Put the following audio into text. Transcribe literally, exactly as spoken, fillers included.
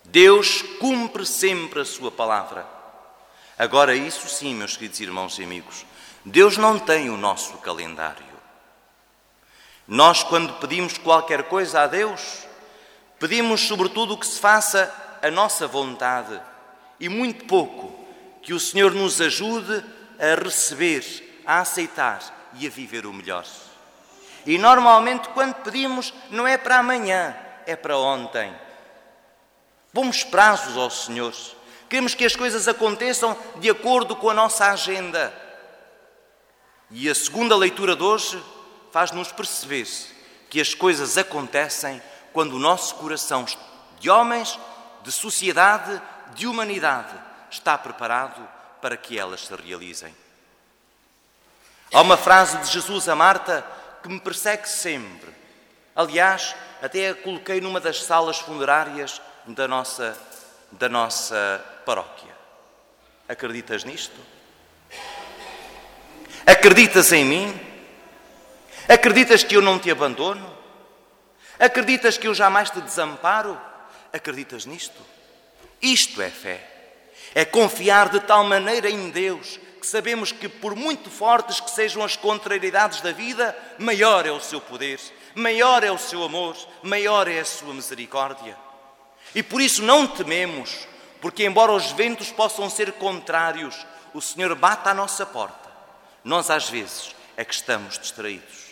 Deus cumpre sempre a sua palavra. Agora, isso sim, meus queridos irmãos e amigos, Deus não tem o nosso calendário. Nós, quando pedimos qualquer coisa a Deus, pedimos sobretudo que se faça a nossa vontade e muito pouco que o Senhor nos ajude a receber, a aceitar e a viver o melhor. E normalmente quando pedimos não é para amanhã, é para ontem. Pomos prazos ao Senhor. Queremos que as coisas aconteçam de acordo com a nossa agenda. E a segunda leitura de hoje faz-nos perceber que as coisas acontecem quando o nosso coração de homens, de sociedade, de humanidade está preparado para que elas se realizem. Há uma frase de Jesus a Marta que me persegue sempre. Aliás, até a coloquei numa das salas funerárias da nossa, da nossa paróquia. Acreditas nisto? Acreditas em mim? Acreditas que eu não te abandono? Acreditas que eu jamais te desamparo? Acreditas nisto? Isto é fé. É confiar de tal maneira em Deus que sabemos que, por muito fortes que sejam as contrariedades da vida, maior é o seu poder, maior é o seu amor, maior é a sua misericórdia. E por isso não tememos, porque embora os ventos possam ser contrários, o Senhor bate à nossa porta. Nós às vezes é que estamos distraídos.